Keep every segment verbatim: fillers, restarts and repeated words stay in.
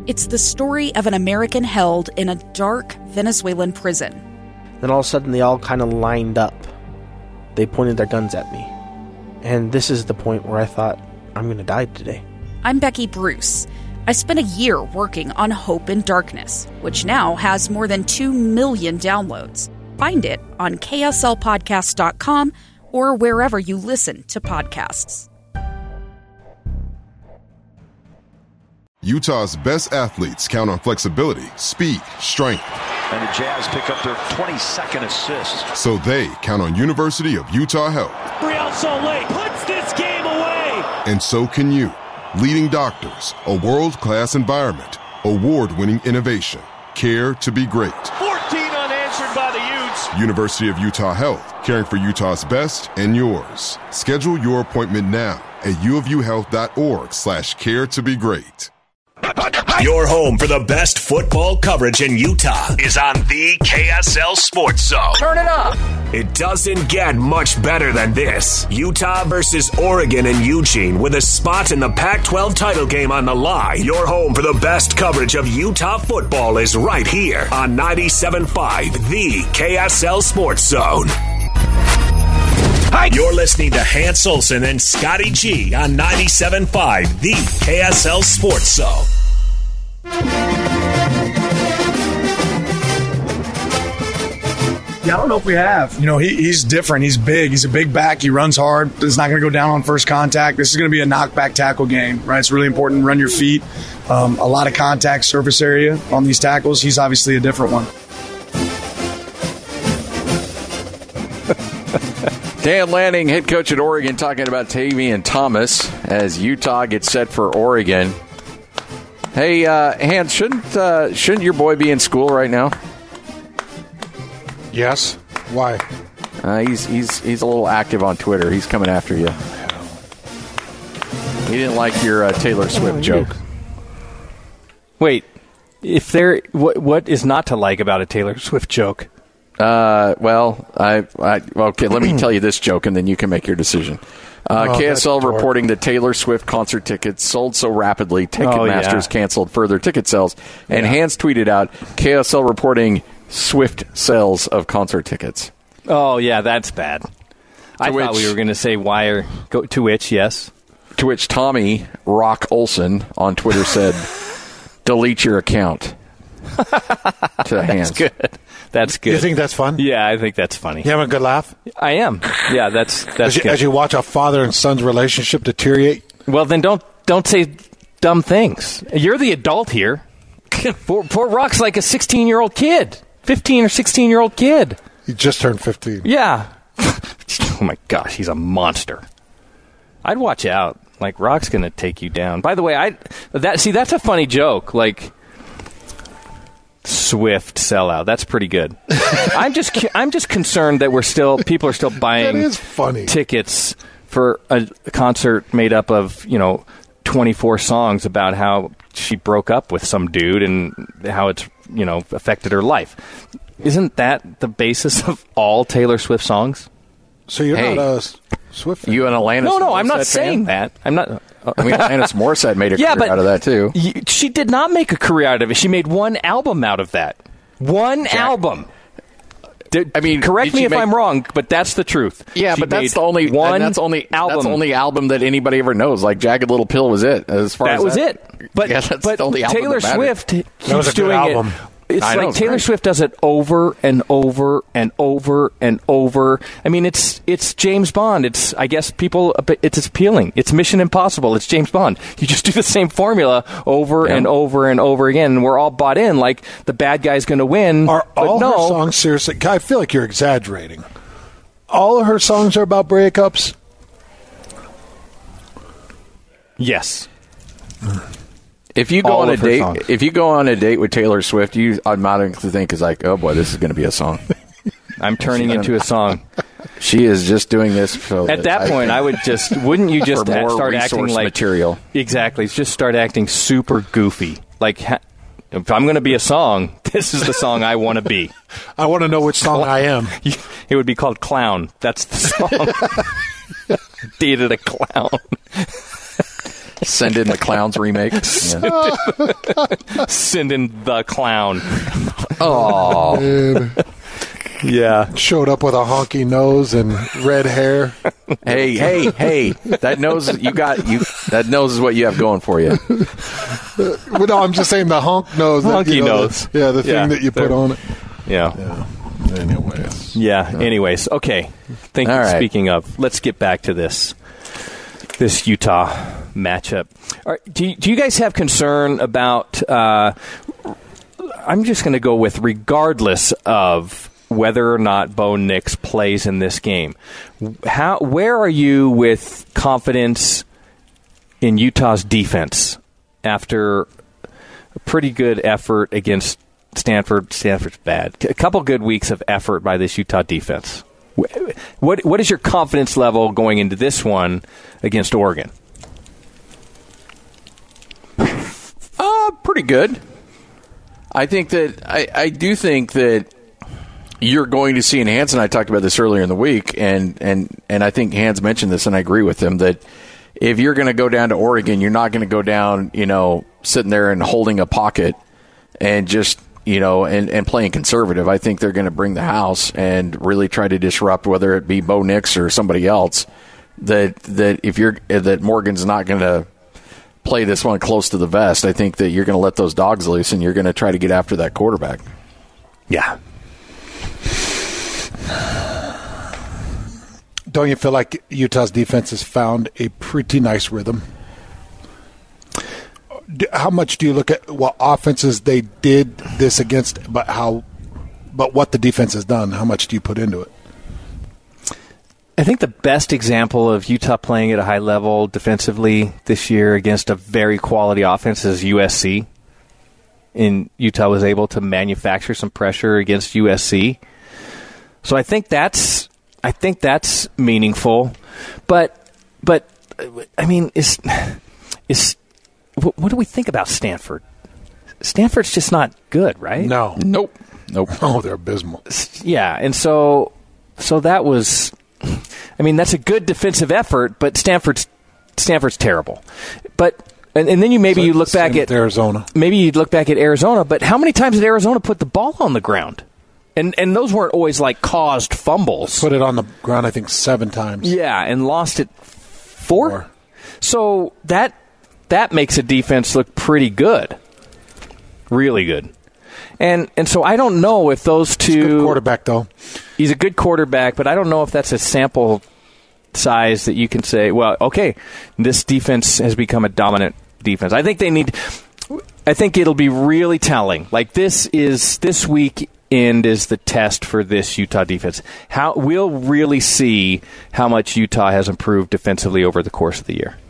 It's the story of an American held in a dark Venezuelan prison. Then all of a sudden they all kind of lined up. They pointed their guns at me. And this is the point where I thought, I'm going to die today. I'm Becky Bruce. I spent a year working on Hope in Darkness, which now has more than two million downloads. Find it on K S L podcast dot com or wherever you listen to podcasts. Utah's best athletes count on flexibility, speed, strength. And the Jazz pick up their twenty-second assist. So they count on University of Utah Health. Real Salt Lake puts this game away. And so can you. Leading doctors, a world-class environment, award-winning innovation, care to be great. fourteen unanswered by the Utes. University of Utah Health, caring for Utah's best and yours. Schedule your appointment now at uofuhealth.org slash care to be great. Your home for the best football coverage in Utah is on the K S L Sports Zone. Turn it up. It doesn't get much better than this. Utah versus Oregon in Eugene with a spot in the Pac twelve title game on the line. Your home for the best coverage of Utah football is right here on ninety-seven point five, the K S L Sports Zone. Hi. You're listening to Hans Olsen and Scotty G on ninety-seven point five, the K S L Sports Zone. Yeah, I don't know if we have. You know, he, he's different. He's big. He's a big back. He runs hard. He's not going to go down on first contact. This is going to be a knockback tackle game, right? It's really important to run your feet. Um, a lot of contact surface area on these tackles. He's obviously a different one. Dan Lanning, head coach at Oregon, talking about Tavian Thomas as Utah gets set for Oregon. Hey, uh, Hans, shouldn't uh, shouldn't your boy be in school right now? Yes. Why? Uh, he's he's he's a little active on Twitter. He's coming after you. He didn't like your uh, Taylor Swift oh, joke. Wait, if there, what what is not to like about a Taylor Swift joke? Uh, well, I, I okay. Let me tell you this joke, and then you can make your decision. Uh, oh, K S L reporting that Taylor Swift concert tickets sold so rapidly, Ticketmaster's oh, yeah. canceled further ticket sales. And yeah. Hans tweeted out, K S L reporting Swift sales of concert tickets. Oh, yeah, that's bad. To I which, thought we were going to say wire. Go, to which, yes. To which Tommy Rock Olson on Twitter said, delete your account. To Hans. That's good. That's good. You think that's fun? Yeah, I think that's funny. You having a good laugh? I am. Yeah, that's that's as you, good. As you watch a father and son's relationship deteriorate? Well, then don't don't say dumb things. You're the adult here. poor, poor Rock's like a sixteen-year-old kid. fifteen or sixteen-year-old kid. He just turned fifteen. Yeah. Oh, my gosh, he's a monster. I'd watch out. Like, Rock's going to take you down. By the way, I that see, that's a funny joke. Like, Swift sellout. That's pretty good. I'm just I'm just concerned that we're still people are still buying that is funny. tickets for a concert made up of, you know, twenty-four songs about how she broke up with some dude and how it's, you know, affected her life. Isn't that the basis of all Taylor Swift songs? So you're hey, not a Swift fan? You and Alanis No, no, Morissette I'm not saying fan? that. I'm not. I mean, Alanis Morissette made a yeah, career but out of that, too. Y- she did not make a career out of it. She made one album out of that. One Jack, album. Did, I mean, correct me if make, I'm wrong, but that's the truth. Yeah, she but that's the only one that's only album. That's the only album that anybody ever knows. Like Jagged Little Pill was it. As far that as was that, it. But yeah, that's but the only album Taylor that Swift that keeps was a doing good album. it. It's I like know, Taylor right? Swift does it over and over and over and over. I mean, it's it's James Bond. It's I guess people. It's appealing. It's Mission Impossible. It's James Bond. You just do the same formula over yeah. and over and over again, and we're all bought in. Like the bad guy's going to win. Are but all no. her songs seriously? I feel like you're exaggerating. All of her songs are about breakups. Yes. If you go All on a date, songs. if you go on a date with Taylor Swift, you automatically think is like, oh boy, this is going to be a song. I'm turning into a song. She is just doing this. So At that, that point, I, I would just wouldn't you just more start acting like material? Exactly, just start acting super goofy. Like ha- if I'm going to be a song, this is the song I want to be. I want to know which song I am. It would be called Clown. That's the song. Dated a clown. Send in the Clowns remake. Yeah. Send in the Clown. Oh. Yeah. Showed up with a honky nose and red hair. Hey, hey, hey! That nose you got you. That nose is what you have going for you. Well, no, I'm just saying the honk nose. Honky that, you know, nose. The, yeah, the yeah, thing that you put on it. Yeah. yeah. Anyways. Yeah. Anyways. Okay. Thank you. All right. Speaking of, let's get back to this. This Utah matchup. All right, do you, do you guys have concern about? Uh, I'm just going to go with regardless of whether or not Bo Nix plays in this game. How, where are you with confidence in Utah's defense after a pretty good effort against Stanford? Stanford's bad. A couple good weeks of effort by this Utah defense. What what is your confidence level going into this one against Oregon? Uh, pretty good. I think that I, I do think that you're going to see, and Hans and I talked about this earlier in the week, and, and, and I think Hans mentioned this, and I agree with him, that if you're going to go down to Oregon, you're not going to go down, you know, sitting there and holding a pocket and just, you know, and, and playing conservative. I think they're going to bring the house and really try to disrupt, whether it be Bo Nix or somebody else, that that if you're that Morgan's not going to play this one close to the vest. I think that you're going to let those dogs loose and you're going to try to get after that quarterback. Yeah. Don't you feel like Utah's defense has found a pretty nice rhythm? How much do you look at what offenses they did this against, but how, but what the defense has done? How much do you put into it? I think the best example of Utah playing at a high level defensively this year against a very quality offense is U S C. And Utah was able to manufacture some pressure against U S C. So I think that's I think that's meaningful. But but I mean, is is what, what do we think about Stanford? Stanford's just not good, right? No. Nope. Nope. Oh, they're abysmal. Yeah, and so so that was I mean, that's a good defensive effort, but Stanford's Stanford's terrible. But and, and then you maybe so you look back at Arizona. Maybe you look back at Arizona, but how many times did Arizona put the ball on the ground? And and those weren't always like caused fumbles. Put it on the ground, I think, seven times. Yeah, and lost it four. four. So that that makes a defense look pretty good, really good. And and so I don't know if those two. He's a good quarterback, though. He's a good quarterback, but I don't know if that's a sample size that you can say, well, okay, this defense has become a dominant defense. I think they need. I think it'll be really telling. Like this is this week. End is the test for this Utah defense. How we'll really see how much Utah has improved defensively over the course of the year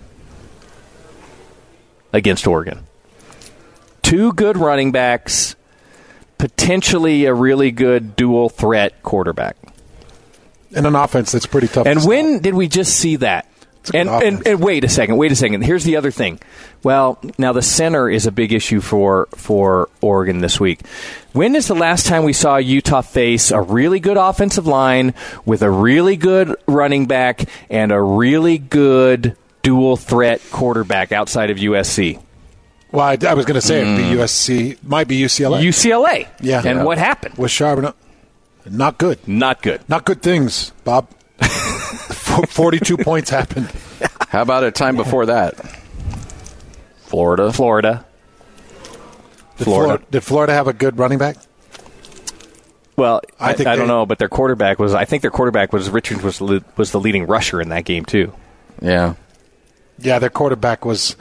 against Oregon. Two good running backs, potentially a really good dual threat quarterback, and an offense that's pretty tough. And to when stop. did we just see that? And, and and wait a second, wait a second. Here's the other thing. Well, now the center is a big issue for for Oregon this week. When is the last time we saw Utah face a really good offensive line with a really good running back and a really good dual threat quarterback outside of U S C? Well, I, I was going to say Mm. it'd be U S C, might be U C L A. U C L A. Yeah. And Yeah. what happened? Was Charbonnet not good? Not good. Not good things, Bob. forty-two points happened. How about a time before that? Florida. Florida. Did Florida. Florida. Did Florida have a good running back? Well, I, I I, think I don't they- know, but their quarterback was. I think their quarterback was Richards was le- was the leading rusher in that game too. Yeah. Yeah, their quarterback was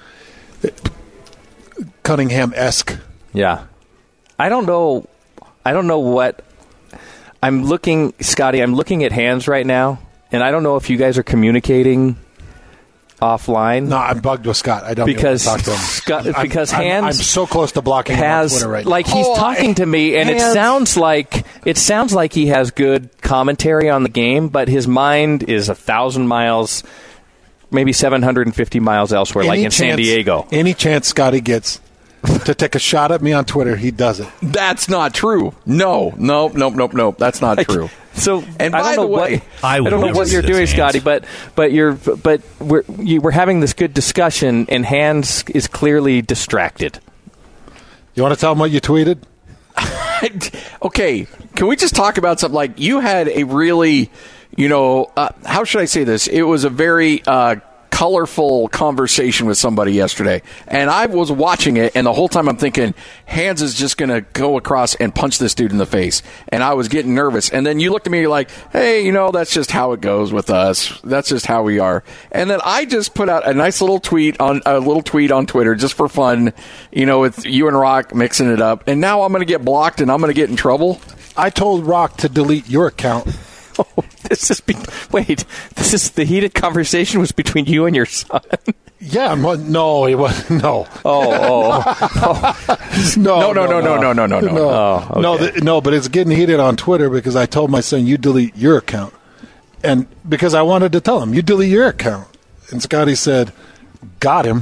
Cunningham-esque. Yeah, I don't know. I don't know what I'm looking, Scotty. I'm looking at Hands right now, and I don't know if you guys are communicating offline. No, I'm bugged with Scott. I don't because get to talk to him. Scott, I'm- because I'm, Hands I'm so close to blocking him on has Twitter right now. like he's Oh, talking I- to me, and it Hands- sounds like it sounds like he has good commentary on the game, but his mind is a thousand miles, maybe seven hundred fifty miles elsewhere, like Any in San chance- Diego. Any chance Scotty gets to take a shot at me on Twitter, he does it. That's not true. No, nope, nope, nope, nope. That's not true. So and I by don't know the way, what, I, I don't know what you're doing, Scotty, but but you're but we're you, we're having this good discussion, and Hans is clearly distracted. You want to tell him what you tweeted? Okay, can we just talk about something? Like, you had a really, you know, uh, how should I say this? It was a very uh, colorful conversation with somebody yesterday, and I was watching it, and the whole time I'm thinking, Hans is just going to go across and punch this dude in the face, and I was getting nervous. And then you looked at me like, hey, you know, that's just how it goes with us. That's just how we are. And then I just put out a nice little tweet on a little tweet on Twitter just for fun, you know, with you and Rock mixing it up, and now I'm going to get blocked and I'm going to get in trouble. I told Rock to delete your account. Oh, this is be- wait. This is the heated conversation was between you and your son. Yeah, no, it was no. Oh, oh, oh. no, no, no, no, no, no, no, no, no, no. Oh, okay. No, the, no, but it's getting heated on Twitter because I told my son you delete your account, and because I wanted to tell him you delete your account, and Scotty said, "Got him."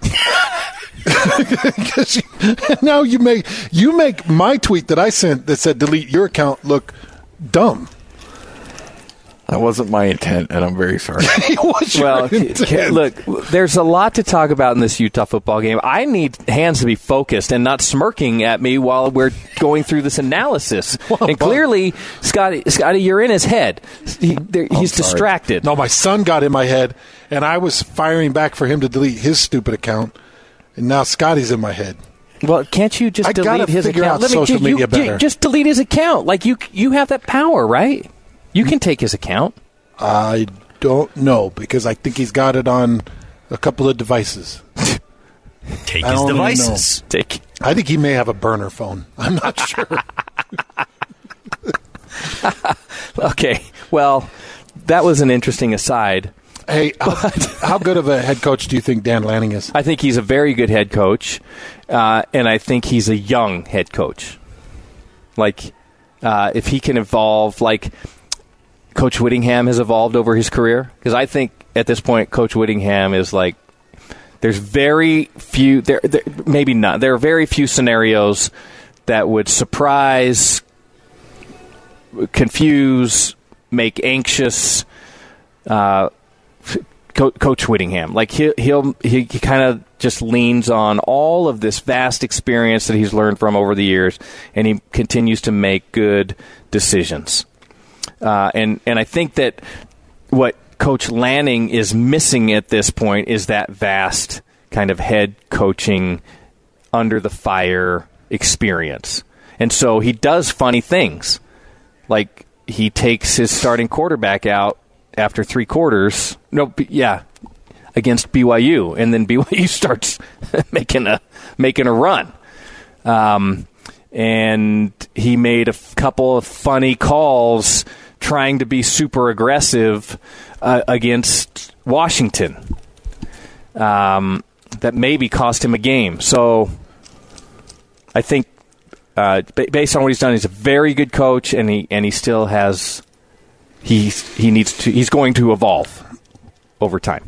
you, now you make you make my tweet that I sent that said delete your account look dumb. That wasn't my intent, and I'm very sorry. Well, look, there's a lot to talk about in this Utah football game. I need Hans to be focused and not smirking at me while we're going through this analysis. Well, and clearly, Scotty, Scotty, you're in his head. He, there, he's distracted. No, my son got in my head, and I was firing back for him to delete his stupid account, and now Scotty's in my head. Well, can't you just I delete his figure account? Out social you, media you, better. Just delete his account. Like you, you have that power, right? You can take his account. I don't know because I think he's got it on a couple of devices. Take his devices. Take. I think he may have a burner phone. I'm not sure. Okay. Well, that was an interesting aside. Hey, how, how good of a head coach do you think Dan Lanning is? I think he's a very good head coach, uh, and I think he's a young head coach. Like, uh, if he can evolve, like Coach Whittingham has evolved over his career, because I think at this point Coach Whittingham is like, there's very few, there, there maybe not, there are very few scenarios that would surprise, confuse, make anxious uh, Co- Coach Whittingham. Like he, he'll he, he kind of just leans on all of this vast experience that he's learned from over the years, and he continues to make good decisions. Uh, and and I think that what Coach Lanning is missing at this point is that vast kind of head coaching under the fire experience. And so he does funny things. Like he takes his starting quarterback out after three quarters. No, b- yeah, against B Y U, and then B Y U starts making a making a run. Um, and he made a f- couple of funny calls trying to be super aggressive uh, against Washington. Um, that maybe cost him a game. So I think uh, b- based on what he's done, he's a very good coach, and he and he still has he he needs to he's going to evolve over time.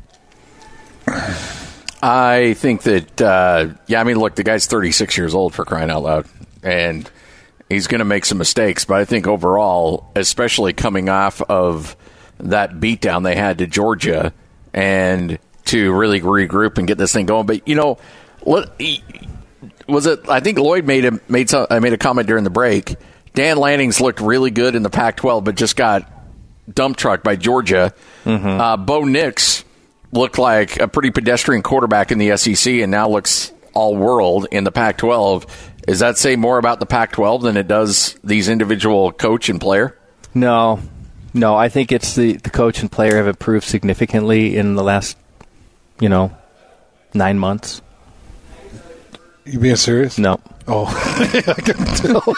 I think that uh, yeah, I mean, look, the guy's thirty-six years old, for crying out loud, and he's going to make some mistakes, but I think overall, especially coming off of that beatdown they had to Georgia, and to really regroup and get this thing going. But you know, what was it? I think Lloyd made a made some. I made a comment during the break. Dan Lanning's looked really good in the Pac twelve, but just got dump trucked by Georgia. Mm-hmm. Uh, Bo Nix looked like a pretty pedestrian quarterback in the S E C, and now looks all world in the Pac twelve. Does that say more about the Pac twelve than it does these individual coach and player? No. No, I think it's the, the coach and player have improved significantly in the last, you know, nine months. You being serious? No. Oh, I can tell.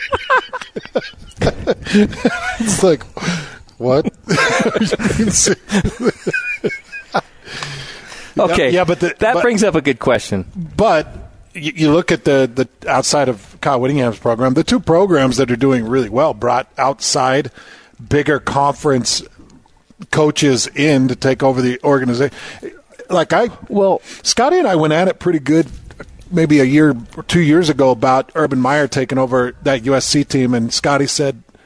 It's like, what? Okay, yeah, but the, that but, brings up a good question. But you, you look at the, the outside of Kyle Whittingham's program, the two programs that are doing really well brought outside bigger conference coaches in to take over the organization. Like I, well, Scotty and I went at it pretty good maybe a year or two years ago about Urban Meyer taking over that U S C team, and Scotty said,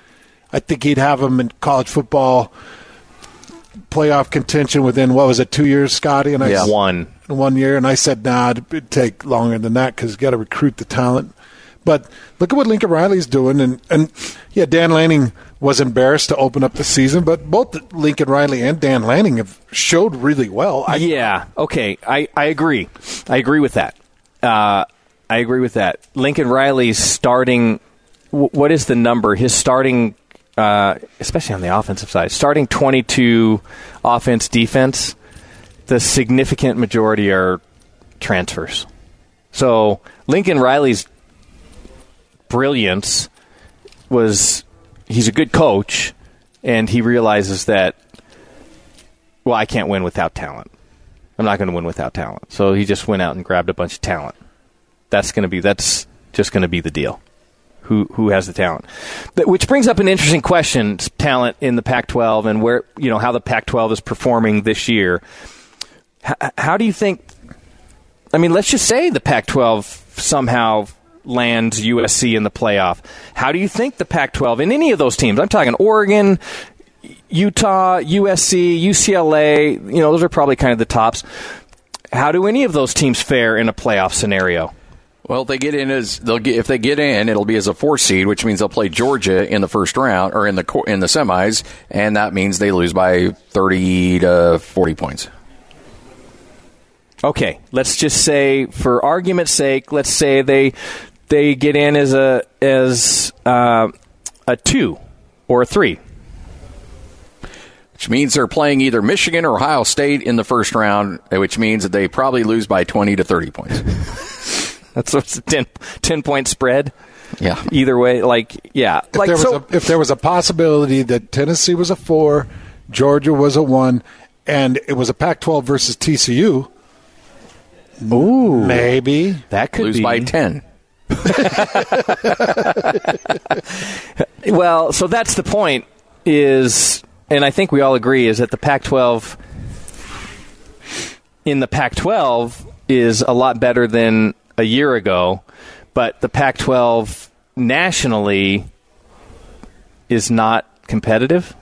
I think he'd have them in college football playoff contention within, what was it, two years, Scotty? And I yeah. One. One year. And I said, nah, it'd take longer than that because you got to recruit the talent. But look at what Lincoln Riley's doing. And, and, yeah, Dan Lanning was embarrassed to open up the season, but both Lincoln Riley and Dan Lanning have showed really well. I, yeah, okay. I, I agree. I agree with that. Uh, I agree with that. Lincoln Riley's starting w- – what is the number? His starting uh, – especially on the offensive side, starting twenty-two offense, defense, the significant majority are transfers. So Lincoln Riley's brilliance was – he's a good coach, and he realizes that, well, I can't win without talent. I'm not going to win without talent. So he just went out and grabbed a bunch of talent. That's going to be that's just going to be the deal. Who who has the talent? But, which brings up an interesting question: talent in the Pac twelve and where you know how the Pac twelve is performing this year. H- how do you think? I mean, let's just say the Pac twelve somehow lands U S C in the playoff. How do you think the Pac twelve in any of those teams? I'm talking Oregon, Utah, U S C, U C L A. You know, those are probably kind of the tops. How do any of those teams fare in a playoff scenario? Well, if they get in as they'll get if they get in, it'll be as a four seed, which means they'll play Georgia in the first round or in the in the semis, and that means they lose by thirty to forty points. Okay, let's just say, for argument's sake, let's say they they get in as a as uh, a two or a three, which means they're playing either Michigan or Ohio State in the first round, which means that they probably lose by twenty to thirty points. That's what's a ten, ten point spread. Yeah. Either way, like yeah, if like there was so, a, if there was a possibility that Tennessee was a four, Georgia was a one, and it was a Pac twelve versus T C U. Ooh, maybe that could lose be by ten. Well, so that's the point. Is and I think we all agree is that the Pac twelve in the Pac twelve is a lot better than a year ago, but the Pac twelve nationally is not competitive.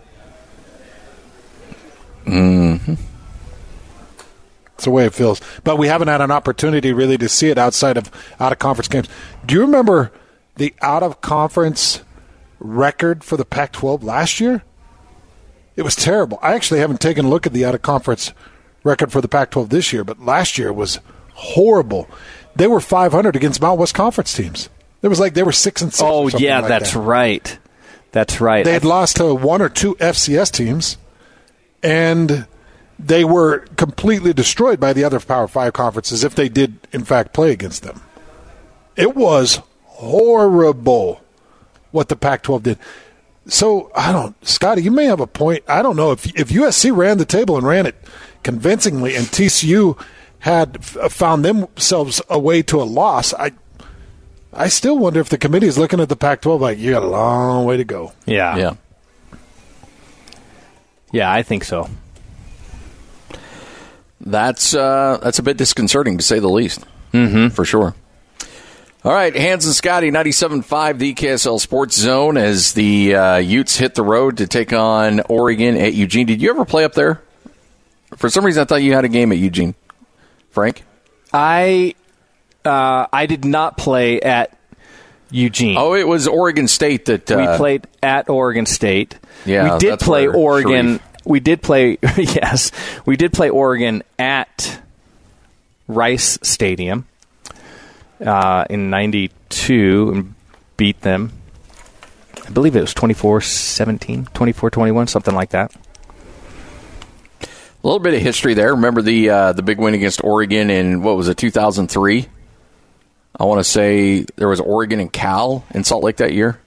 Mm-hmm. It's the way it feels. But we haven't had an opportunity really to see it outside of out-of-conference games. Do you remember the out-of-conference record for the Pac twelve last year? It was terrible. I actually haven't taken a look at the out-of-conference record for the Pac twelve this year, but last year was horrible. They were five hundred against Mountain West Conference teams. It was like they were six and six. Oh, or something yeah, like that's that. right. That's right. They had lost to one or two F C S teams, and they were completely destroyed by the other Power Five conferences if they did, in fact, play against them. It was horrible what the Pac twelve did. So, I don't, Scotty, you may have a point. I don't know. If, if U S C ran the table and ran it convincingly and T C U had f- found themselves a way to a loss, I I still wonder if the committee is looking at the Pac twelve like, you got a long way to go. Yeah. Yeah. Yeah, I think so. That's uh, that's a bit disconcerting, to say the least. Mm-hmm. For sure. All right, Hans and Scotty, ninety-seven point five, the K S L Sports Zone, as the uh, Utes hit the road to take on Oregon at Eugene. Did you ever play up there? For some reason, I thought you had a game at Eugene. Frank? I uh, I did not play at Eugene. Oh, it was Oregon State that... Uh, we played at Oregon State. Yeah, we did that's play where Oregon. Sharif. We did play, yes, we did play Oregon at Rice Stadium uh, in ninety-two and beat them. I believe it was twenty-four seventeen, twenty-four twenty-one, something like that. A little bit of history there. Remember the uh, the big win against Oregon in, what was it, two thousand three? I want to say there was Oregon and Cal in Salt Lake that year.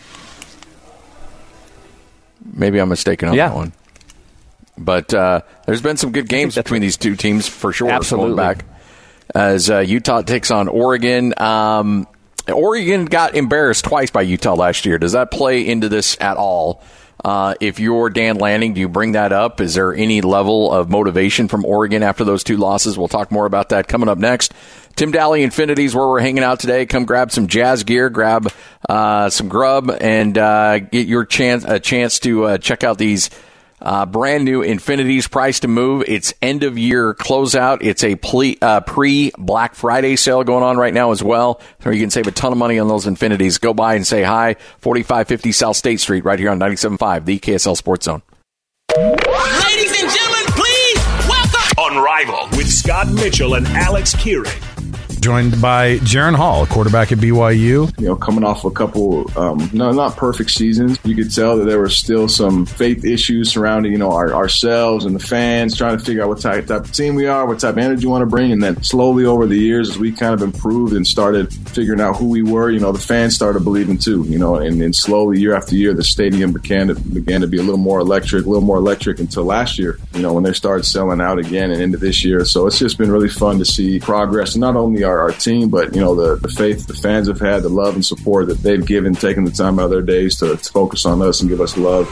Maybe I'm mistaken on yeah. that one. But uh, there's been some good games between these two teams for sure. Absolutely. Going back. As uh, Utah takes on Oregon. Um, Oregon got embarrassed twice by Utah last year. Does that play into this at all? Uh, if you're Dan Lanning, do you bring that up? Is there any level of motivation from Oregon after those two losses? We'll talk more about that coming up next. Tim Daly Infinity's where we're hanging out today. Come grab some Jazz gear, grab uh, some grub, and uh, get your chance a chance to uh, check out these uh, brand new Infinities. Price to move. It's end of year closeout. It's a ple- uh, pre Black Friday sale going on right now as well, so you can save a ton of money on those Infinities. Go by and say hi. forty-five fifty South State Street, right here on ninety-seven point five, the K S L Sports Zone. Ladies and gentlemen, please welcome Unrivaled with Scott Mitchell and Alex Kearing. Joined by Jaron Hall, quarterback at B Y U. You know, coming off a couple, um, no, not perfect seasons, you could tell that there were still some faith issues surrounding, you know, our, ourselves and the fans, trying to figure out what type, type of team we are, what type of energy you want to bring. And then slowly over the years, as we kind of improved and started figuring out who we were, you know, the fans started believing too, you know, and then slowly year after year, the stadium began to, began to be a little more electric, a little more electric until last year, you know, when they started selling out again and into this year. So it's just been really fun to see progress, not only our Our, our team, but you know the, the faith the fans have had, the love and support that they've given, taking the time out of their days to, to focus on us and give us love.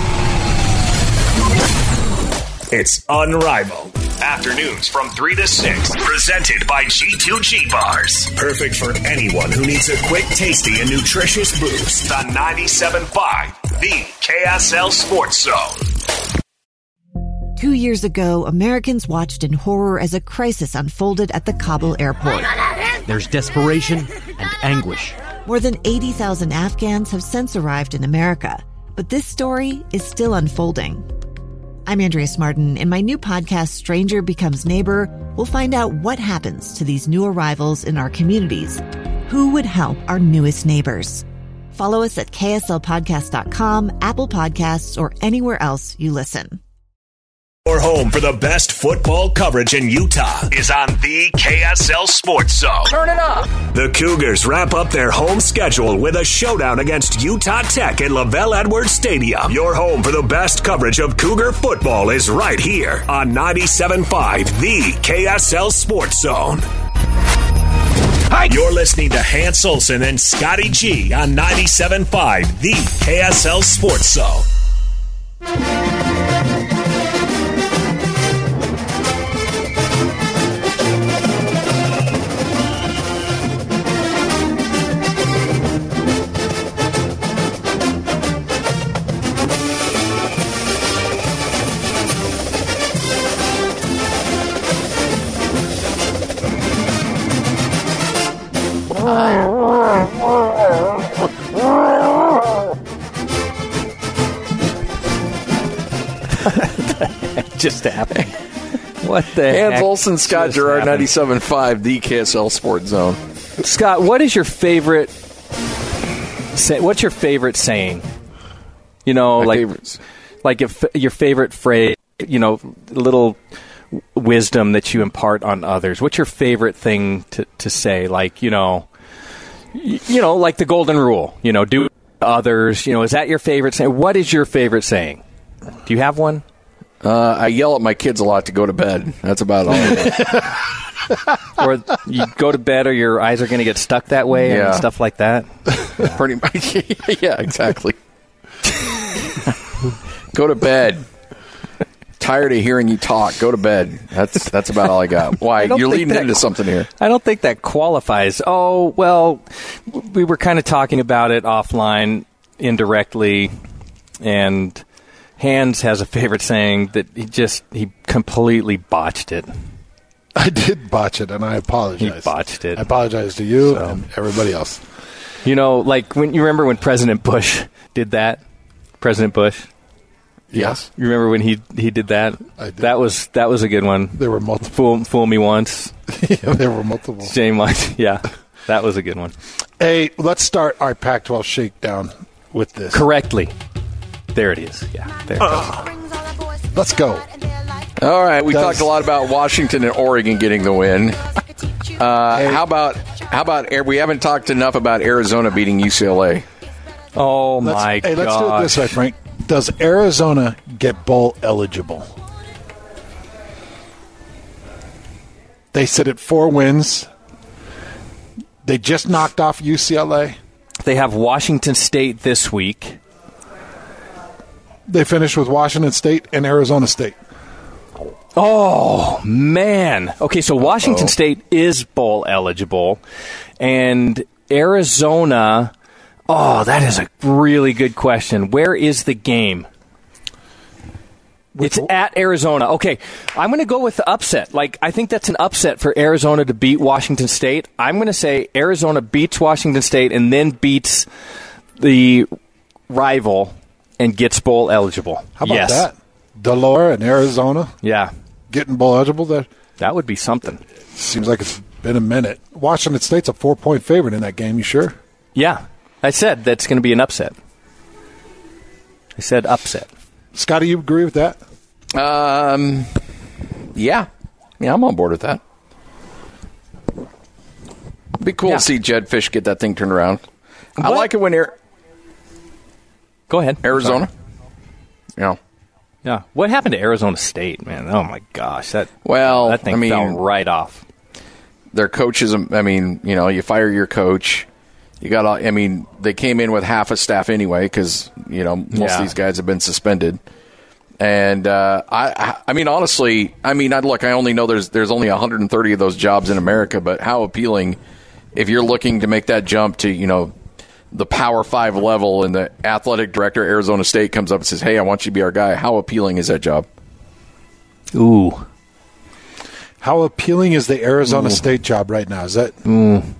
It's Unrivaled. Afternoons from three to six. Presented by G two G Bars. Perfect for anyone who needs a quick, tasty, and nutritious boost. On ninety-seven point five, the K S L Sports Zone. Two years ago, Americans watched in horror as a crisis unfolded at the Kabul airport. There's desperation and anguish. More than eighty thousand Afghans have since arrived in America, but this story is still unfolding. I'm Andrea Smartin. In my new podcast, Stranger Becomes Neighbor, we'll find out what happens to these new arrivals in our communities. Who would help our newest neighbors? Follow us at K S L podcast dot com, Apple Podcasts, or anywhere else you listen. Your home for the best football coverage in Utah is on the K S L Sports Zone. Turn it up. The Cougars wrap up their home schedule with a showdown against Utah Tech at LaVell Edwards Stadium. Your home for the best coverage of Cougar football is right here on ninety-seven point five, the K S L Sports Zone. Hi. You're listening to Hans Olsen and Scotty G on ninety-seven point five, the K S L Sports Zone. Just happened. What the Hans heck Olsen, Scott Gerard, happened? ninety-seven point five, the K S L Sports Zone. Scott, what is your favorite? Say, what's your favorite saying? You know, My like, favorites. like if your favorite phrase. You know, little wisdom that you impart on others. What's your favorite thing to, to say? Like, you know, y- you know, like the golden rule. You know, do others. You know, is that your favorite saying? What is your favorite saying? Do you have one? Uh, I yell at my kids a lot to go to bed. That's about all. Or you go to bed or your eyes are going to get stuck that way Yeah. and stuff like that? Yeah. Pretty much. Yeah, exactly. Go to bed. Tired of hearing you talk. Go to bed. That's that's about all I got. Why? I don't You're think leading that- into something here. I don't think that qualifies. Oh, well, we were kind of talking about it offline indirectly, and Hans has a favorite saying that he just, he completely botched it. I did botch it, and I apologize. He botched it. I apologize to you So. and everybody else. You know, like when you remember when President Bush did that? President Bush? Yes. You remember when he he did that? I did. That was that was a good one. There were multiple. Fool, fool me once. Yeah, there were multiple. Shame once. Yeah, that was a good one. Hey, let's start our Pac twelve shakedown with this. Correctly. There it is. Yeah, there it Uh, let's go. All right, we Does- talked a lot about Washington and Oregon getting the win. Uh, Hey. How about how about we haven't talked enough about Arizona beating U C L A? Oh Let's- my hey, god! let's do it this way, Frank. Does Arizona get bowl eligible? They sit at four wins. They just knocked off U C L A. They have Washington State this week. they finished with Washington State and Arizona State. Oh, man. Okay, so Washington Uh-oh. State is bowl eligible, and Arizona, oh, that is a really good question. Where is the game? It's at Arizona. Okay, I'm going to go with the upset. Like, I think that's an upset for Arizona to beat Washington State. I'm going to say Arizona beats Washington State and then beats the rival and gets bowl eligible. How about yes. that? Delaware and Arizona? Yeah. Getting bowl eligible there? That would be something. Seems like it's been a minute. Washington State's a four-point favorite in that game. You sure? Yeah. I said that's going to be an upset. I said upset. Scotty, you agree with that? Um, yeah. Yeah, I'm on board with that. It'd be cool yeah. to see Jedd Fisch get that thing turned around. What? I like it when Air- Go ahead. Arizona. Yeah. Yeah. What happened to Arizona State, man? Oh, my gosh. That, well, that thing I mean, fell right off. Their coaches, I mean, you know, you fire your coach. You got, I mean, they came in with half a staff anyway because, you know, most yeah. of these guys have been suspended. And, uh, I, I mean, honestly, I mean, I'd look, I only know there's there's only one hundred thirty of those jobs in America, but how appealing if you're looking to make that jump to, you know, the Power Five level and the athletic director at Arizona State comes up and says, hey, I want you to be our guy. How appealing is that job? Ooh. How appealing is the Arizona Ooh. State job right now? Is that? Mm.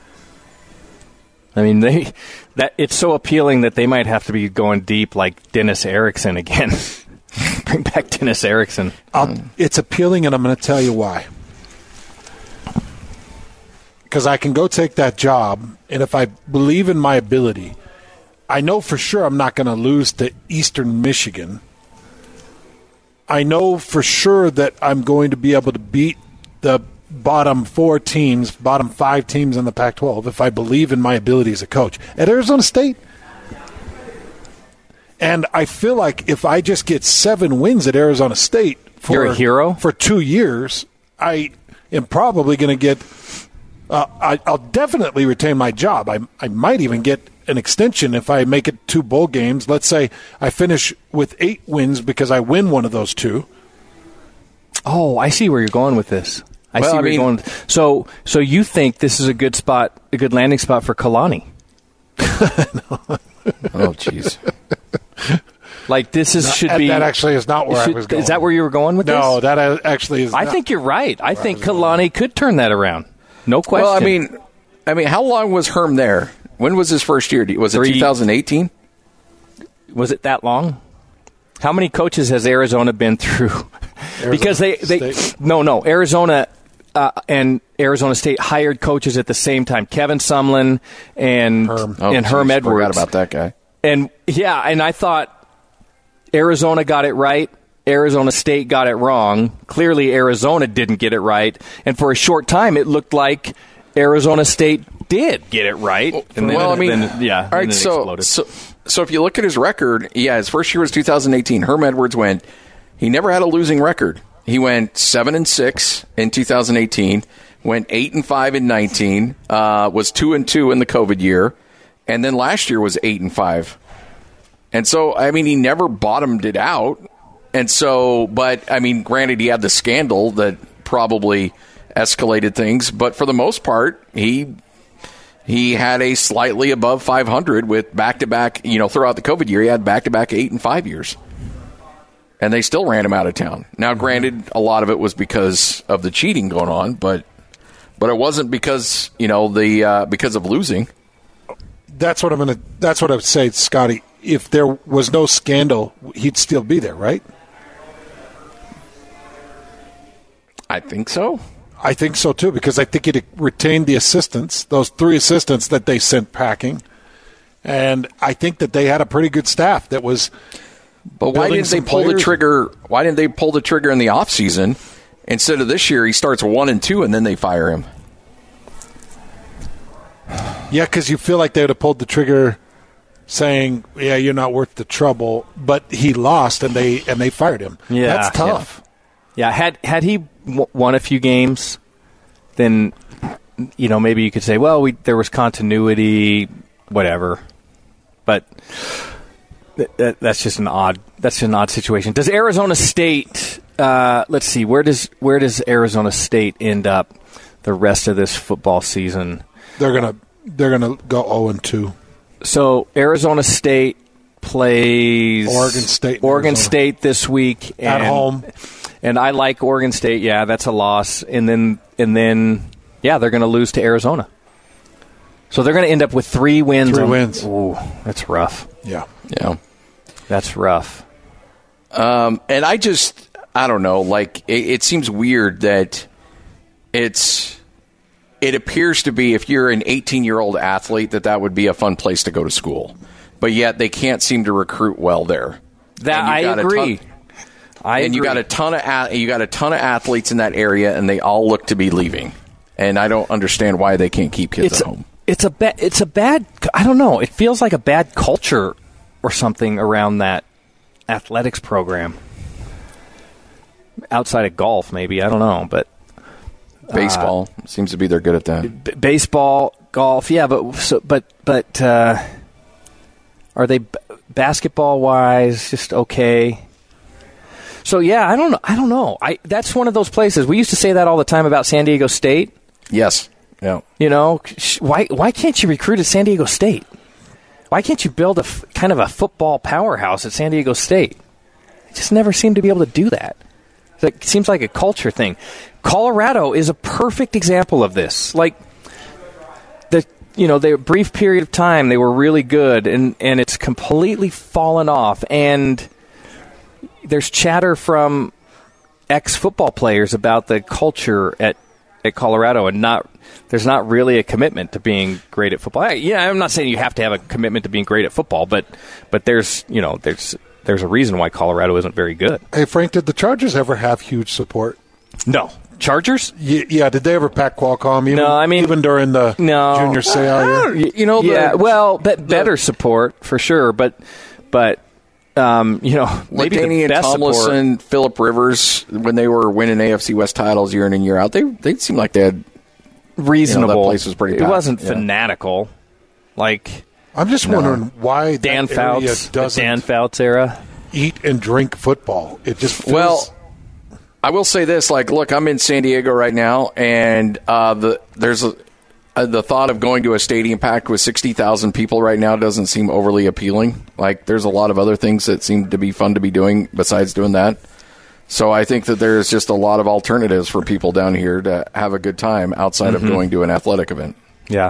I mean, they that it's so appealing that they might have to be going deep like Dennis Erickson again. Bring back Dennis Erickson. I'll, it's appealing, and I'm going to tell you why. Because I can go take that job, and if I believe in my ability, I know for sure I'm not going to lose to Eastern Michigan. I know for sure that I'm going to be able to beat the bottom four teams, bottom five teams in the Pac twelve if I believe in my ability as a coach. At Arizona State, and I feel like if I just get seven wins at Arizona State for, You're a hero? for two years, I am probably going to get uh, – I, I'll definitely retain my job. I, I might even get an extension if I make it two bowl games. Let's say I finish with eight wins because I win one of those two. Oh, I see where you're going with this. I well, see I where mean, you're going. So, so you think this is a good spot, a good landing spot for Kalani? Oh, jeez. Like this is should that, be that actually is not where should, I was going. Is that where you were going with no, this? No, that actually is. I not think you're right. I think Kalani could turn that around. No question. Well, I mean, I mean, how long was Herm there? When was his first year? Was it Three, twenty eighteen? Was it that long? How many coaches has Arizona been through? Arizona because they, they no no Arizona uh, and Arizona State hired coaches at the same time. Kevin Sumlin and Herm. Oh, and geez, Herm Edwards. Forgot about that guy. And yeah, and I thought Arizona got it right. Arizona State got it wrong. Clearly, Arizona didn't get it right. And for a short time, it looked like Arizona State did get it right. And well, then, I mean, then, yeah, all right. then it So, exploded. so, so if you look at his record, yeah, his first year was two thousand eighteen. Herm Edwards went. He never had a losing record. He went seven and six in two thousand eighteen. Went eight and five in nineteen. Uh, was two and two in the COVID year, and then last year was eight and five. And so, I mean, he never bottomed it out. And so, but, I mean, granted, he had the scandal that probably escalated things. But for the most part, he he had a slightly above five hundred with back-to-back, you know, throughout the COVID year, he had back-to-back eight and five years. And they still ran him out of town. Now, granted, a lot of it was because of the cheating going on, but but it wasn't because, you know, the uh, because of losing. That's what I'm going to. That's what I would say, Scotty. If there was no scandal, he'd still be there, right? I think so. I think so, too, because I think he'd retained the assistants, those three assistants that they sent packing. And I think that they had a pretty good staff that was But why didn't they pull players. the trigger? Why didn't they pull the trigger in the offseason? Instead of this year, he starts one and two, and then they fire him. Yeah, because you feel like they would have pulled the trigger saying, yeah, you're not worth the trouble, but he lost and they and they fired him. Yeah, that's tough. Yeah, yeah had had he w- won a few games, then, you know, maybe you could say, well, we there was continuity, whatever. But that, that, that's just an odd. That's an odd situation. Does Arizona State? Uh, let's see. Where does where does Arizona State end up the rest of this football season? They're gonna they're gonna go oh and two. So Arizona State plays Oregon State. Oregon Arizona. State this week At and, home. and I like Oregon State. Yeah, that's a loss. And then and then yeah, they're going to lose to Arizona. So they're going to end up with three wins. Three on, wins. Ooh, that's rough. Yeah, yeah, that's rough. Um, and I just I don't know. Like it, it seems weird that it's. It appears to be, if you're an eighteen-year-old athlete, that that would be a fun place to go to school. But yet they can't seem to recruit well there. That I agree. Ton, I and agree. you got a ton of you got a ton of athletes in that area, and they all look to be leaving. And I don't understand why they can't keep kids it's at home. It's a ba- It's a bad. I don't know. It feels like a bad culture or something around that athletics program. Outside of golf, maybe I don't know, but. Baseball uh, seems to be they're good at that. B- baseball, golf, yeah, but so, but but uh, are they b- basketball wise just okay? So yeah, I don't know. I don't know. I that's one of those places. We used to say that all the time about San Diego State. Yes. Yeah. You know, why why can't you recruit at San Diego State? Why can't you build a f- kind of a football powerhouse at San Diego State? I just never seem to be able to do that. It seems like a culture thing. Colorado is a perfect example of this. Like, the you know, the brief period of time they were really good, and, and it's completely fallen off. And there's chatter from ex-football players about the culture at, at Colorado, and not there's not really a commitment to being great at football. I, yeah, I'm not saying you have to have a commitment to being great at football, but but there's you know there's there's a reason why Colorado isn't very good. Hey, Frank, did the Chargers ever have huge support? No. Chargers? Yeah, yeah, did they ever pack Qualcomm? Even, no, I mean even during the no, junior sale year? You know, the, yeah, well, be, better the, support for sure, but but um, you know, maybe Danny the best and Tomlinson, support. Phillip Rivers, when they were winning A F C West titles year in and year out, they they seemed like they had reasonable. You know, that place was pretty. It packed. wasn't yeah. fanatical. Like I'm just no. wondering why Dan that area Fouts, doesn't Dan Fouts era eat and drink football. It just feels well. I will say this: like, look, I'm in San Diego right now, and uh, the there's a, uh, the thought of going to a stadium packed with sixty thousand people right now doesn't seem overly appealing. Like, there's a lot of other things that seem to be fun to be doing besides doing that. So I think that there's just a lot of alternatives for people down here to have a good time outside mm-hmm. of going to an athletic event. Yeah.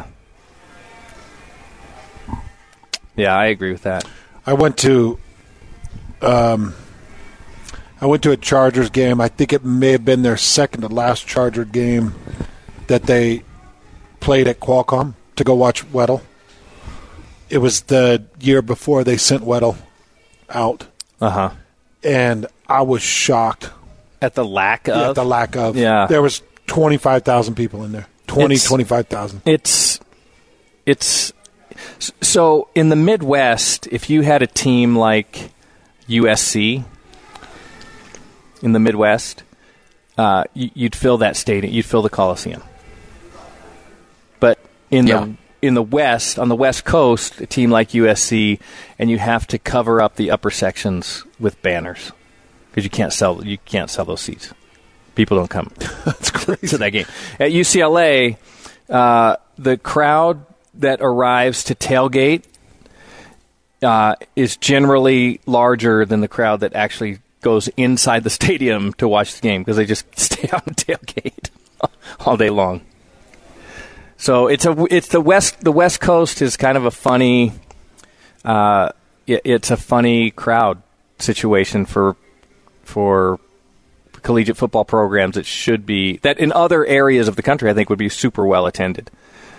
Yeah, I agree with that. I went to um, I went to a Chargers game. I think it may have been their second to last Charger game that they played at Qualcomm to go watch Weddle. It was the year before they sent Weddle out. Uh-huh. And I was shocked. At the lack of? Yeah, at the lack of. Yeah. There was twenty-five thousand people in there. twenty, it's, twenty-five thousand. It's, it's, so in the Midwest, if you had a team like U S C in the Midwest, uh, you, you'd fill that stadium, you'd fill the Coliseum. But in yeah. the in the West, on the West Coast, a team like U S C, and you have to cover up the upper sections with banners because you can't sell you can't sell those seats. People don't come That's crazy. to that game. At U C L A, uh, the crowd that arrives to tailgate uh, is generally larger than the crowd that actually goes inside the stadium to watch the game because they just stay out and tailgate all day long. So it's a it's the west the West Coast is kind of a funny uh, it, it's a funny crowd situation for for collegiate football programs that should be that in other areas of the country I think would be super well attended.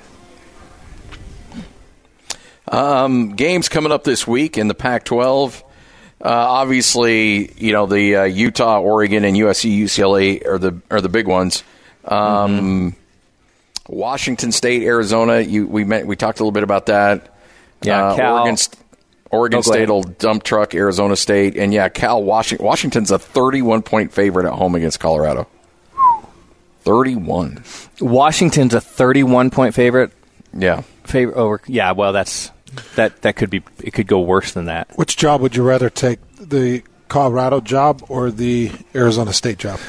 Um, games coming up this week in the Pac twelve. Uh, obviously, you know the uh, Utah, Oregon, and U S C, U C L A are the are the big ones. Um, mm-hmm. Washington State, Arizona. You, we met, we talked a little bit about that. Yeah, uh, Cal. Oregon, Oregon oh, State will dump truck Arizona State, and yeah, Cal. Washington. Washington's a thirty-one point favorite at home against Colorado. Thirty-one. Washington's a thirty-one point favorite. Yeah. Favorite over. Yeah. Well, that's that that could be it could go worse than that. Which job would you rather take, the Colorado job or the Arizona State job?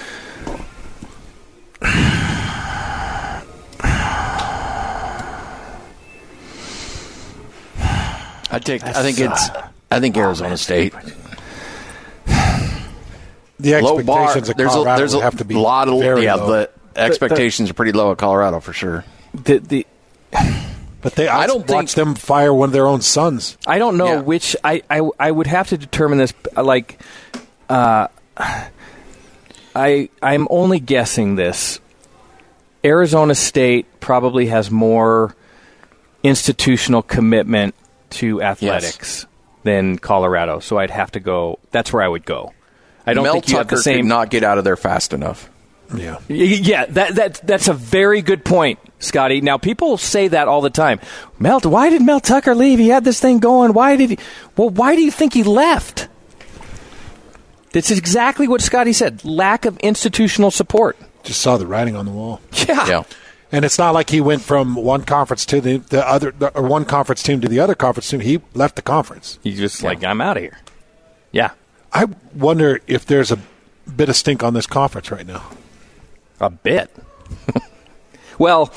I take. That's, I think it's. I think Arizona oh, State. The expectations of there's Colorado a, there's a have to be lot of very yeah. low. The expectations the, are pretty low at Colorado for sure. The the. But they, I, I don't watch think them fire one of their own sons. I don't know yeah. which. I, I I would have to determine this. Like, uh, I I'm only guessing this. Arizona State probably has more institutional commitment to athletics yes. than Colorado, so I'd have to go. That's where I would go. I don't Mel think you Tucker have the same. Could not get out of there fast enough. Yeah, yeah. That that that's a very good point, Scotty. Now people say that all the time. Mel, why did Mel Tucker leave? He had this thing going. Why did he? Well, why do you think he left? This is exactly what Scotty said. Lack of institutional support. Just saw the writing on the wall. Yeah. yeah. And it's not like he went from one conference to the, the other, or one conference team to the other conference team. He left the conference. He's just yeah. like, I'm out of here. Yeah. I wonder if there's a bit of stink on this conference right now. A bit. Well,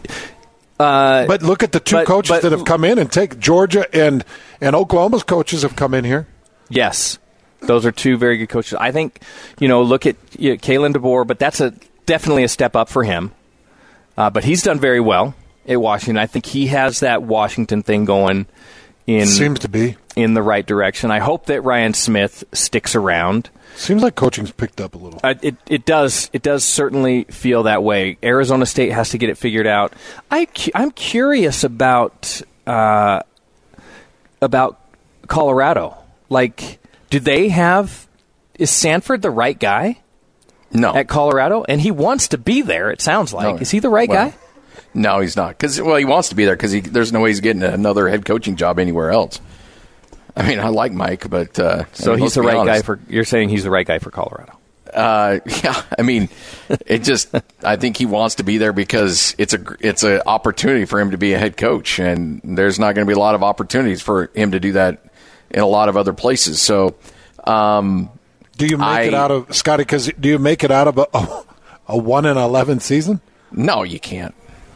uh, but look at the two but, coaches but, that have come in and take Georgia and and Oklahoma's coaches have come in here. Yes, those are two very good coaches. I think you know. Look at you know, Kalen DeBoer, but that's a definitely a step up for him. Uh, but he's done very well at Washington. I think he has that Washington thing going in seems to be in the right direction. I hope that Ryan Smith sticks around. Seems like coaching's picked up a little. Uh, it it does it does certainly feel that way. Arizona State has to get it figured out. I I'm curious about uh, about Colorado. Like, do they have? Is Sanford the right guy? No, at Colorado, and he wants to be there. It sounds like. No. Is he the right well, guy? No, he's not. Because well, he wants to be there because there's no way he's getting another head coaching job anywhere else. I mean, I like Mike, but uh, so I mean, he's the right honest. guy for. You're saying he's the right guy for Colorado? Uh, yeah, I mean, it just. I think he wants to be there because it's a it's an opportunity for him to be a head coach, and there's not going to be a lot of opportunities for him to do that in a lot of other places. So, um, do you make I, it out of Scotty? Because do you make it out of a, a, a one and eleven season? No, you can't.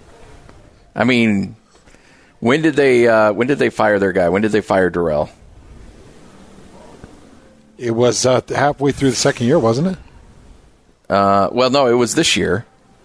I mean, when did they uh, when did they fire their guy? When did they fire Durrell? It was uh, halfway through the second year, wasn't it? Uh, well, no, it was this year.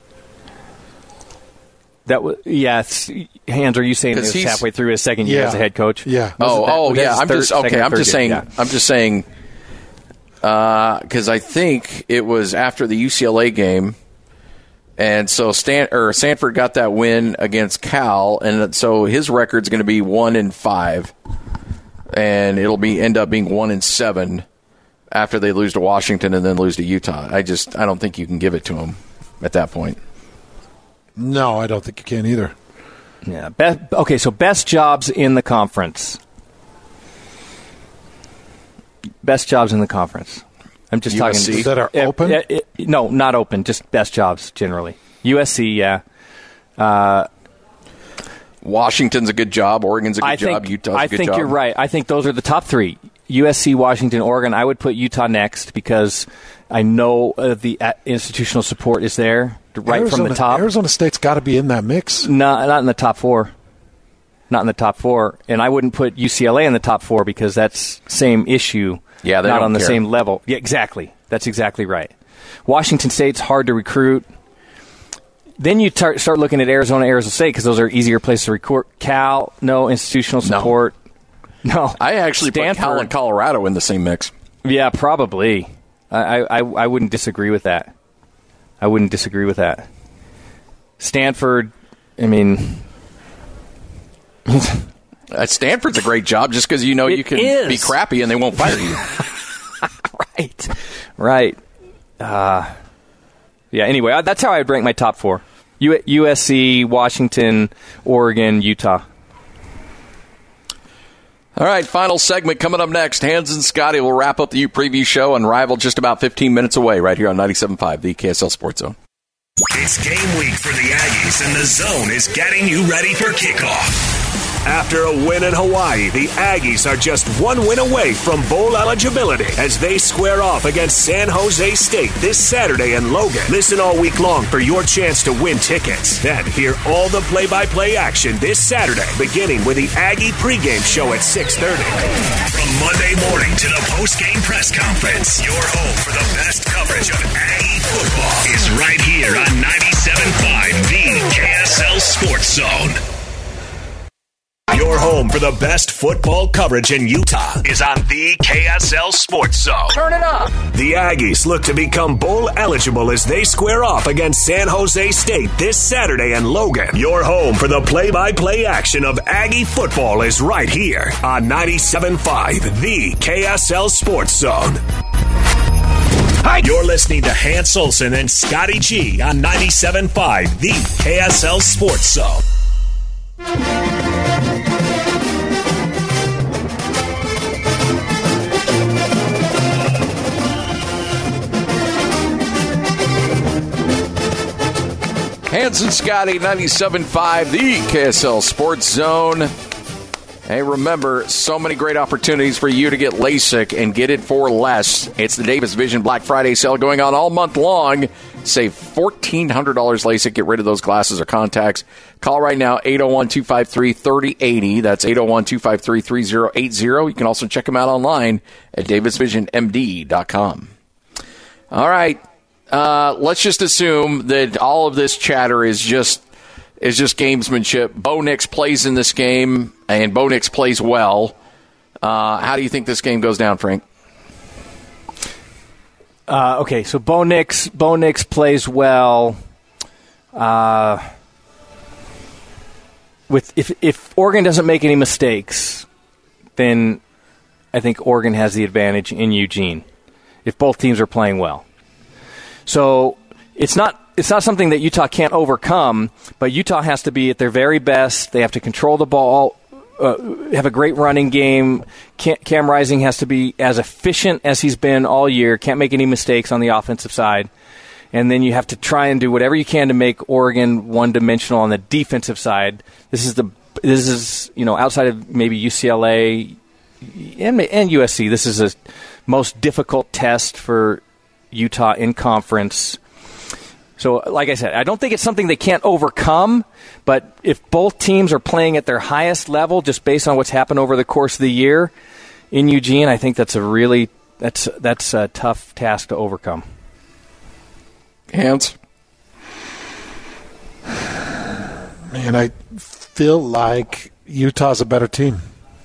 That was yeah. Hands, are you saying it's halfway through his second year yeah. as a head coach? Yeah. Oh, that, oh, yeah. I'm third, just okay. I'm just saying. Yeah. I'm just saying. Because uh, I think it was after the U C L A game, and so Stan or Sanford got that win against Cal, and so his record's going to be one and five, and it'll be end up being one and seven. After they lose to Washington and then lose to Utah. I just I don't think you can give it to them at that point. No, I don't think you can either. Yeah. Be- okay, so best jobs in the conference. Best jobs in the conference. I'm just U S C? talking that are open? It, it, it, no, not open, just best jobs generally. U S C, yeah. Uh, Washington's a good job, Oregon's a good I think, job, Utah's a I good think job. You're right. I think those are the top three. U S C, Washington, Oregon. I would put Utah next because I know uh, the uh, institutional support is there right Arizona, from the top. Arizona State's got to be in that mix. No, not in the top four. Not in the top four. And I wouldn't put U C L A in the top four because that's same issue. Yeah, they not don't on the care. same level. Yeah, exactly. That's exactly right. Washington State's hard to recruit. Then you tar- start looking at Arizona, Arizona State because those are easier places to recruit. Cal, no institutional support. No. No, I actually Stanford, put Cal and Colorado in the same mix. Yeah, probably. I, I, I wouldn't disagree with that. I wouldn't disagree with that. Stanford, I mean... uh, Stanford's a great job just because you know it you can is. be crappy and they won't fire you. Right. Right. Uh, yeah, anyway, that's how I would rank my top four. U- U S C, Washington, Oregon, Utah. All right, final segment coming up next. Hans and Scotty will wrap up the U Preview show and Rival just about fifteen minutes away right here on ninety-seven point five, the K S L Sports Zone. It's game week for the Aggies, and the Zone is getting you ready for kickoff. After a win in Hawaii, the Aggies are just one win away from bowl eligibility as they square off against San Jose State this Saturday in Logan. Listen all week long for your chance to win tickets. Then hear all the play-by-play action this Saturday, beginning with the Aggie pregame show at six thirty. From Monday morning to the postgame press conference, your home for the best coverage of Aggie football is right here on ninety-seven point five, the K S L Sports Zone. Your home for the best football coverage in Utah is on the K S L Sports Zone. Turn it up. The Aggies look to become bowl eligible as they square off against San Jose State this Saturday in Logan. Your home for the play-by-play action of Aggie football is right here on ninety-seven point five, the K S L Sports Zone. Hi. You're listening to Hans Olsen and Scotty G on ninety-seven point five, the K S L Sports Zone. Hans and Scotty, ninety-seven point five, the K S L Sports Zone. Hey, remember, so many great opportunities for you to get LASIK and get it for less. It's the Davis Vision Black Friday sale going on all month long. Save fourteen hundred dollars LASIK. Get rid of those glasses or contacts. Call right now, eight oh one, two five three, three oh eight oh. That's eight oh one, two five three, three oh eight oh. You can also check them out online at davis vision m d dot com. All right. Uh, let's just assume that all of this chatter is just is just gamesmanship. Bo Nix plays in this game, and Bo Nix plays well. Uh, how do you think this game goes down, Frank? Uh, okay, so Bo Nix, Bo Nix plays well. Uh, with if if Oregon doesn't make any mistakes, then I think Oregon has the advantage in Eugene. If both teams are playing well. So it's not it's not something that Utah can't overcome, but Utah has to be at their very best. They have to control the ball, uh, have a great running game. Cam, Cam Rising has to be as efficient as he's been all year, can't make any mistakes on the offensive side. And then you have to try and do whatever you can to make Oregon one-dimensional on the defensive side. This is the this is, you know, outside of maybe U C L A and, and U S C, this is the most difficult test for Utah in conference. So, like I said, I don't think it's something they can't overcome, but if both teams are playing at their highest level, just based on what's happened over the course of the year in Eugene, I think that's a really that's that's a tough task to overcome. Hans? Man, I feel like Utah's a better team.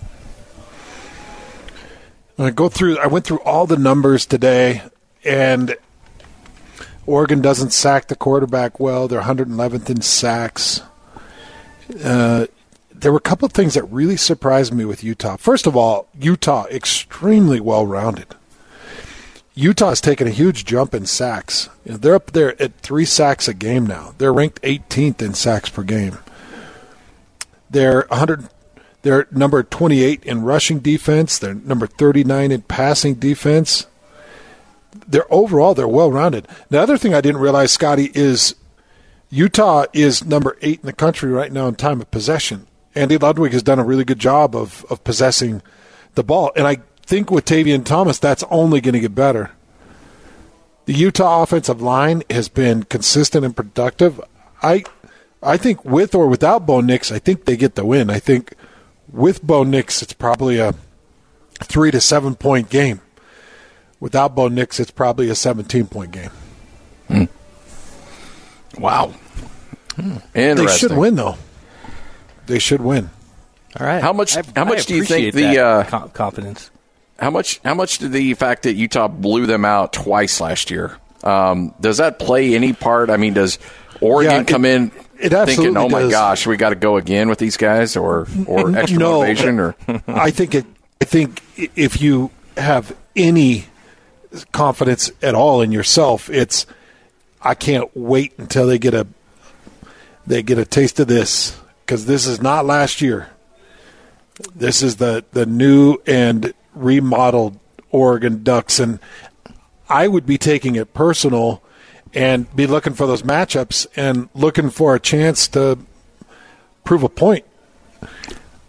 When I go through, I went through all the numbers today. And Oregon doesn't sack the quarterback well. They're one hundred eleventh in sacks. Uh, there were a couple of things that really surprised me with Utah. First of all, Utah, extremely well-rounded. Utah has taken a huge jump in sacks. You know, they're up there at three sacks a game now. They're ranked eighteenth in sacks per game. They're one hundred. They're number twenty-eight in rushing defense. They're number thirty-nine in passing defense. They're overall, they're well-rounded. The other thing I didn't realize, Scotty, is Utah is number eight in the country right now in time of possession. Andy Ludwig has done a really good job of, of possessing the ball. And I think with Tavian Thomas, that's only going to get better. The Utah offensive line has been consistent and productive. I I think with or without Bo Nix, I think they get the win. I think with Bo Nix, it's probably a three to seven point game. Without Bo Nix, it's probably a seventeen-point game. Hmm. Wow. Hmm. They should win, though. They should win. All right. How much? I, how much I do you think the uh, confidence? How much? How much did the fact that Utah blew them out twice last year? Um, does that play any part? I mean, does Oregon yeah, it, come in it thinking, "Oh my does. gosh, we got to go again with these guys," or or extra no, motivation? Or I think it. I think if you have any confidence at all in yourself, it's I can't wait until they get a they get a taste of this, because this is not last year. This is the the new and remodeled Oregon Ducks, and I would be taking it personal and be looking for those matchups and looking for a chance to prove a point.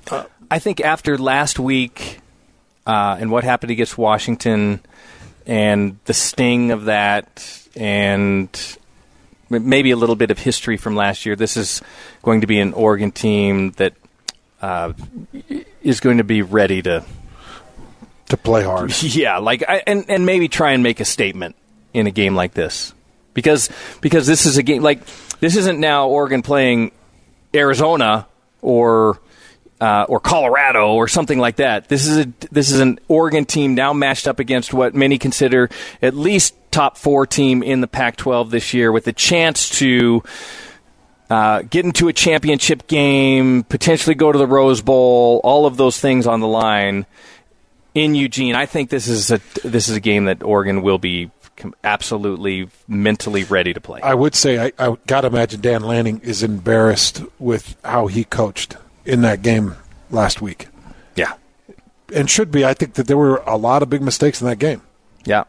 I think after last week uh, and what happened against Washington and the sting of that and maybe a little bit of history from last year, this is going to be an Oregon team that uh, is going to be ready to to play hard. Yeah, like I, and and maybe try and make a statement in a game like this, because because this is a game like this isn't now Oregon playing Arizona or uh, or Colorado or something like that. This is a this is an Oregon team now matched up against what many consider at least top four team in the Pac twelve this year, with a chance to uh, get into a championship game, potentially go to the Rose Bowl, all of those things on the line in Eugene. I think this is a this is a game that Oregon will be absolutely mentally ready to play. I would say I, I got to imagine Dan Lanning is embarrassed with how he coached in that game last week. Yeah. And should be. I think that there were a lot of big mistakes in that game. Yeah.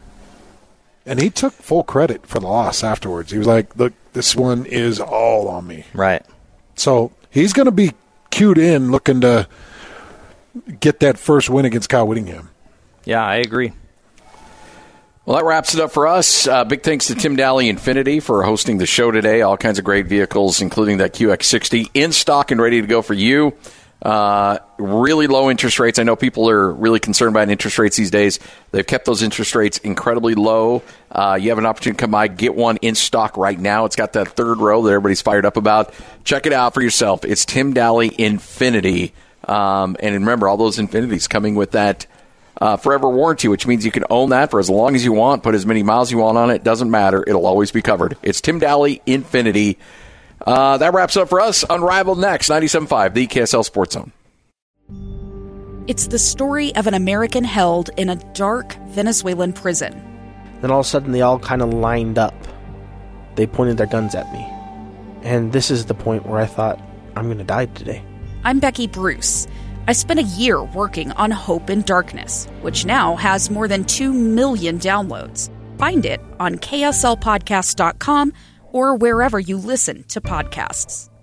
And he took full credit for the loss afterwards. He was like, look, this one is all on me. Right. So he's going to be cued in looking to get that first win against Kyle Whittingham. Yeah, I agree. Well, that wraps it up for us. Uh, big thanks to Tim Daly Infinity for hosting the show today. All kinds of great vehicles, including that Q X sixty, in stock and ready to go for you. Uh, really low interest rates. I know people are really concerned about interest rates these days. They've kept those interest rates incredibly low. Uh, you have an opportunity to come by, get one in stock right now. It's got that third row that everybody's fired up about. Check it out for yourself. It's Tim Daly Infinity. Um, and remember, all those Infinities coming with that uh, forever warranty, which means you can own that for as long as you want, put as many miles you want on it. Doesn't matter. It'll always be covered. It's Tim Daly Infinity. Uh, that wraps up for us. Unrivaled next, ninety-seven point five, the K S L Sports Zone. It's the story of an American held in a dark Venezuelan prison. Then all of a sudden they all kind of lined up. They pointed their guns at me. And this is the point where I thought, I'm going to die today. I'm Becky Bruce. I spent a year working on Hope in Darkness, which now has more than two million downloads. Find it on K S L podcast dot com or wherever you listen to podcasts.